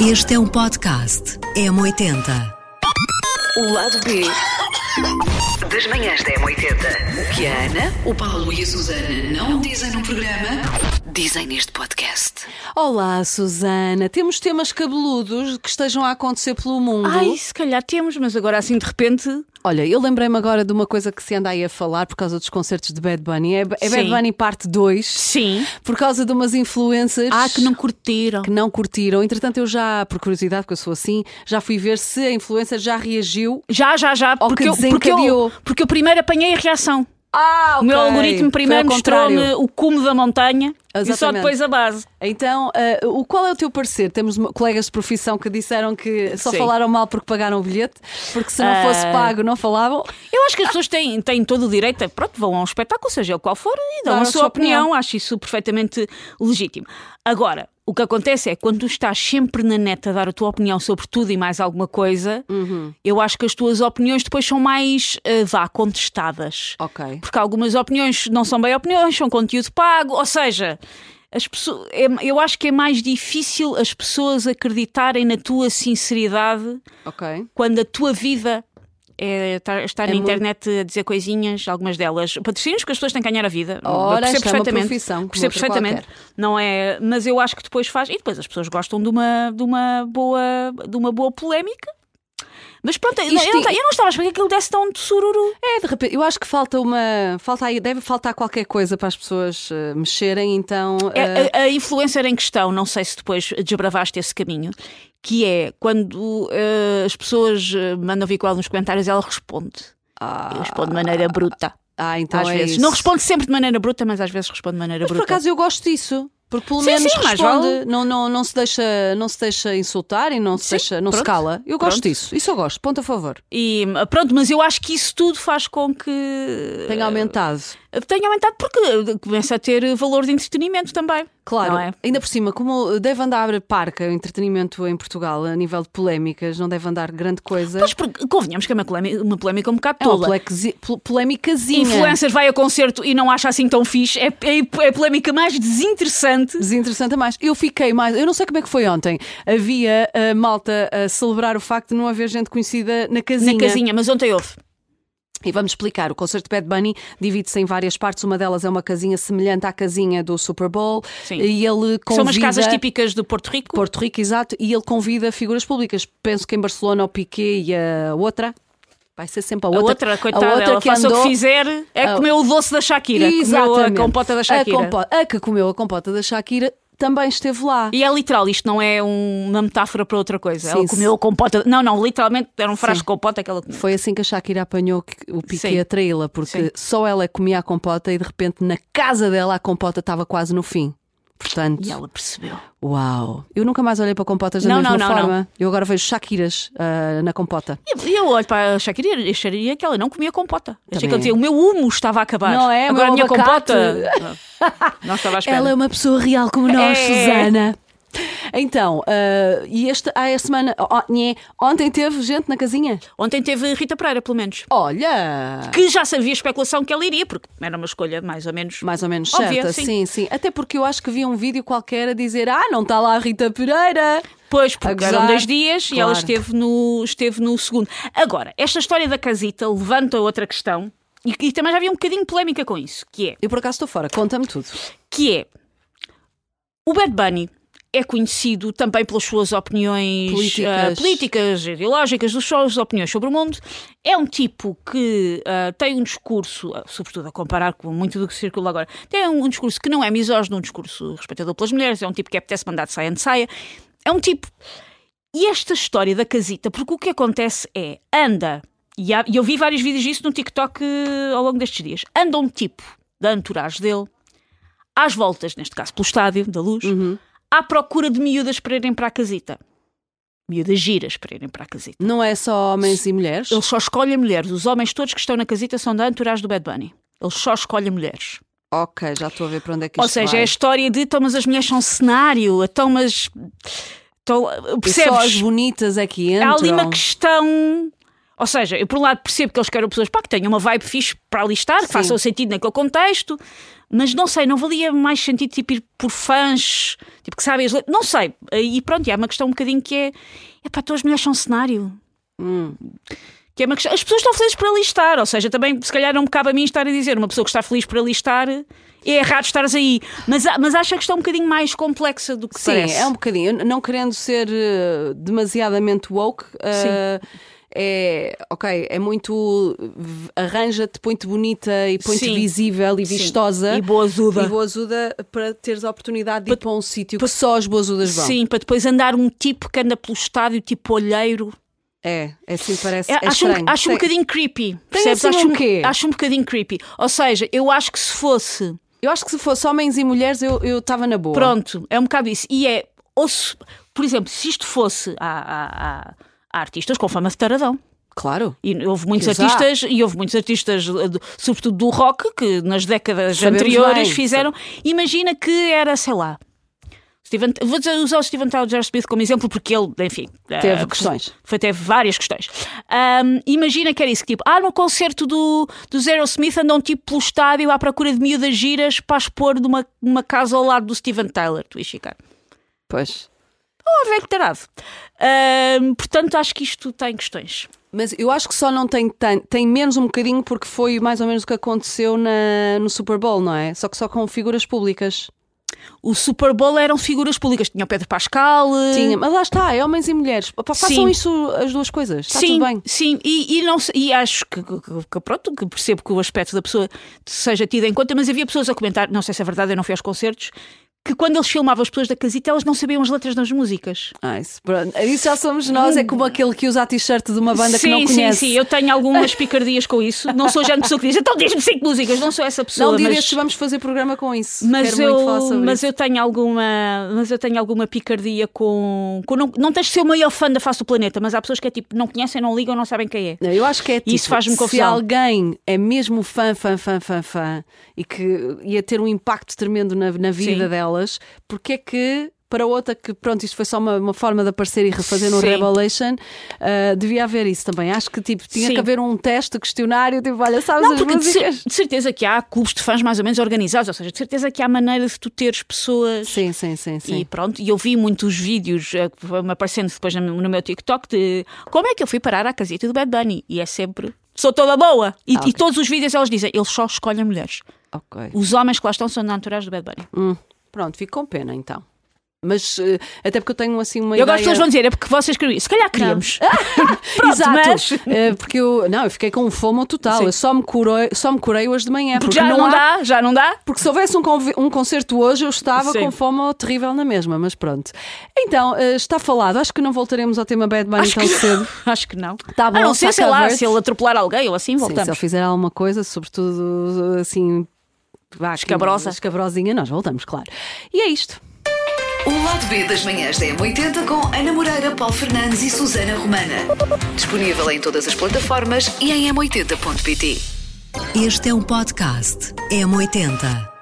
Este é um podcast M80. O lado B das manhãs da M80. O que a Ana, o Paulo e a Susana não dizem no programa, dizem neste podcast. Olá, Susana. Temos temas cabeludos que estejam a acontecer pelo mundo. Ai, se calhar temos, mas agora assim de repente... Olha, eu lembrei-me agora de uma coisa que se anda aí a falar por causa dos concertos de Bad Bunny. É Bad Sim. Bunny parte 2. Sim. Por causa de umas influências Que não curtiram. que não curtiram. Entretanto, eu já, por curiosidade, porque eu sou assim, já fui ver se a influencer já reagiu. Já. Ao que desencadeou. Porque eu primeiro apanhei a reação. Ok. O meu algoritmo primeiro Foi ao mostrou-me contrário. o cume da montanha e só Exatamente. depois a base. Então, qual é o teu parecer? Temos colegas de profissão que disseram que só Sim. falaram mal porque pagaram o bilhete, porque se não fosse pago não falavam. Eu acho que as pessoas têm todo o direito, pronto, vão a um espetáculo, seja ele qual for, e dão Dar a a sua sua opinião. opinião. Acho isso perfeitamente legítimo. Agora, o que acontece é que quando tu estás sempre na net a dar a tua opinião sobre tudo e mais alguma coisa, eu acho que as tuas opiniões depois são mais, contestadas. Ok. Porque algumas opiniões não são bem opiniões, são conteúdo pago, ou seja... As pessoas, eu acho que é mais difícil as pessoas acreditarem na tua sinceridade Ok. quando a tua vida é estar na muito- internet a dizer coisinhas, algumas delas patrocínios, que as pessoas têm que ganhar a vida. Ora, Eu percebo isto é uma perfeitamente. profissão, como Percebo outra perfeitamente. qualquer. Não é, mas eu acho que depois faz. E depois as pessoas gostam de uma boa polémica. Mas pronto, eu não estava a esperar que aquilo desse tão de sururu. De repente, eu acho que deve faltar qualquer coisa para as pessoas mexerem, então... A influencer em questão, não sei se depois desbravaste esse caminho, que é quando as pessoas mandam vir com ela nos comentários, ela responde. E responde de maneira bruta. então Às é vezes. isso. Não responde sempre de maneira bruta, mas às vezes responde de maneira Mas por bruta. acaso eu gosto disso. Porque pelo Sim, menos sim, mais responde, vale. não se deixa insultar e não se pronto. cala. Eu gosto Pronto. disso, isso eu gosto, ponto a favor. E pronto, mas eu acho que isso tudo faz com que Tenha aumentado. tenha aumentado porque começa a ter valor de entretenimento também. Claro, Não é? ainda por cima, como deve andar parca o entretenimento em Portugal a nível de polémicas, não deve andar grande coisa. Mas porque, convenhamos que é uma polémica um bocado É uma tola. polémicazinha. Influencers vai a concerto e não acha assim tão fixe. É a polémica mais desinteressante. Desinteressante a mais. Eu não sei como é que foi ontem. Havia malta a celebrar o facto de não haver gente conhecida na casinha. Na casinha, mas ontem houve. E vamos explicar, o concerto de Bad Bunny divide-se em várias partes, uma delas é uma casinha semelhante à casinha do Super Bowl. Sim. E ele convida... São umas casas típicas do Porto Rico. Porto Rico, exato, e ele convida figuras públicas. Penso que em Barcelona o Piqué e a outra... Vai ser sempre a outra. Coitada, a outra ela que faça andou... o que fizer, comeu o doce da Shakira, comeu a compota da Shakira. A que comeu a compota da Shakira também esteve lá. E é literal, isto não é uma metáfora para outra coisa. Sim, Ela comeu a compota. Não, literalmente era um frasco Sim. de compota que ela comeu. Foi assim que a Shakira apanhou o Piqué Sim. a traí-la, porque Sim. só ela comia a compota e de repente na casa dela a compota estava quase no fim. Portanto, E ela percebeu. uau! Eu nunca mais olhei para compotas da Não, mesma não, forma. não. Eu agora vejo Shakiras na compota. E eu olho para a Shakira e acharia que ela não comia compota. Achei Também. que ela dizia: o meu humo estava a acabar. Não é? Agora O a minha meu abacate. compota. Não estava à espera. Ela é uma pessoa real como nós, É. Susana. Então, e a semana. Ontem teve gente na casinha? Ontem teve Rita Pereira, pelo menos. Olha! Que já sabia a especulação que ela iria, porque era uma escolha mais ou menos. Mais ou menos Óbvia, certa, sim. sim. Até porque eu acho que vi um vídeo qualquer a dizer: não está lá a Rita Pereira. Pois, porque A eram gozar. 2 dias e Claro. ela esteve no segundo. Agora, esta história da casita levanta outra questão e também já havia um bocadinho de polémica com isso, Eu por acaso estou fora, conta-me tudo. que é o Bad Bunny é conhecido também pelas suas opiniões políticas, ideológicas, das suas opiniões sobre o mundo. É um tipo que tem um discurso, sobretudo a comparar com muito do que circula agora, tem um discurso que não é misógino, um discurso respeitador pelas mulheres, é um tipo que apetece mandar de saia de saia. É um tipo... E esta história da casita, porque o que acontece é, e eu vi vários vídeos disso no TikTok ao longo destes dias, anda um tipo da entourage dele, às voltas, neste caso pelo Estádio da Luz, à procura de miúdas para irem para a casita. Miúdas giras para irem para a casita. Não é só homens e mulheres? Ele só escolhe mulheres. Os homens todos que estão na casita são da entourage do Bad Bunny. Ele só escolhe mulheres. Ok, já estou a ver para onde é que Ou isto seja, vai. é a história de então, mas as mulheres são cenário, então, mas... Então, E só as percebes? bonitas é que Há entram. ali uma questão... Ou seja, eu por um lado percebo que eles querem pessoas que tenham uma vibe fixe para alistar, que façam sentido naquele contexto, mas não sei, não valia mais sentido tipo ir por fãs, tipo que sabem as letras, não sei. E pronto, há uma questão um bocadinho que é todas as mulheres são cenário. Que é uma questão, as pessoas estão felizes por alistar, ou seja, também se calhar não me cabe a mim estar a dizer uma pessoa que está feliz por alistar é errado estares aí, mas acho que a questão é um bocadinho mais complexa do que parece. Sim, é um bocadinho, não querendo ser demasiadamente woke, é muito arranja-te, põe-te bonita e põe-te visível e vistosa e boazuda para teres a oportunidade de ir para um sítio que só as boazudas vão. Sim, para depois andar um tipo que anda pelo estádio tipo olheiro. É assim parece. Acho um bocadinho creepy. Percebes? Acho um bocadinho creepy. Ou seja, eu acho que se fosse homens e mulheres, eu estava na boa. Pronto, é um bocado isso. E por exemplo, se isto fosse há artistas com fama de taradão. Claro. E houve muitos artistas, sobretudo do rock, que nas décadas anteriores fizeram. Imagina que era, sei lá. Vou usar o Steven Tyler Smith como exemplo porque ele, enfim, teve questões. Teve várias questões. Imagina que era isso, que tipo, no concerto do Aerosmith andam tipo pelo estádio à procura de miúdas giras para expor numa casa ao lado do Steven Tyler. Tu ias ficar. Pois. Velho tarado. Portanto, acho que isto tem questões. Mas eu acho que só não tem menos um bocadinho porque foi mais ou menos o que aconteceu no Super Bowl, não é? Só com figuras públicas. O Super Bowl eram figuras públicas. Tinha o Pedro Pascal. Tinha, mas lá está, é homens e mulheres. Façam isso as duas coisas. Está tudo bem. Sim, e acho que pronto, que percebo que o aspecto da pessoa seja tido em conta, mas havia pessoas a comentar, não sei se é verdade, eu não fui aos concertos, que quando eles filmavam as pessoas da casita, elas não sabiam as letras das músicas. Isso já somos nós, é como aquele que usa a t-shirt de uma banda que não conhece. Sim, eu tenho algumas picardias com isso. Não sou já a pessoa que diz, então diz-me 5 músicas, não sou essa pessoa. Não digas que vamos fazer programa com isso. Mas eu tenho alguma picardia com não tens de ser o maior fã da face do planeta, mas há pessoas que é tipo, não conhecem, não ligam, não sabem quem é. Não, eu acho que é tipo, isso faz-me confusão. Se alguém é mesmo fã e que ia ter um impacto tremendo na vida dela, porque é que para outra que pronto, isto foi só uma forma de aparecer e refazer no Revelation, devia haver isso também. Acho que tipo, tinha que haver um teste, questionário, tipo, olha, sabes as músicas? De certeza que há clubes de fãs mais ou menos organizados, ou seja, de certeza que há maneira de tu teres pessoas. Sim. E pronto, e eu vi muitos vídeos me aparecendo depois no meu TikTok de como é que eu fui parar à casita do Bad Bunny, e é sempre sou toda boa. E todos os vídeos elas dizem, eles só escolhem mulheres. Os homens que lá estão são naturais do Bad Bunny. Pronto, fico com pena então. Mas até porque eu tenho assim uma ideia... Agora as pessoas vão dizer, é porque vocês queriam. Se calhar queríamos. Pronto, exato. Mas... porque eu fiquei com um FOMO total. Sim. Eu só me curei hoje de manhã. Porque já não dá. Porque se houvesse um concerto hoje, eu estava com FOMO terrível na mesma. Mas pronto. Então, está falado. Acho que não voltaremos ao tema Bad Bunny tão cedo. Acho que não. Tá bom, não sei, sei lá, se ele atropelar alguém ou assim, voltamos. Sim, se ele fizer alguma coisa, sobretudo assim... escabrosinha, nós voltamos, claro. E é isto. O lado B das manhãs da M80 com Ana Moreira, Paulo Fernandes e Susana Romana. Disponível em todas as plataformas e em m80.pt. Este é um podcast M80.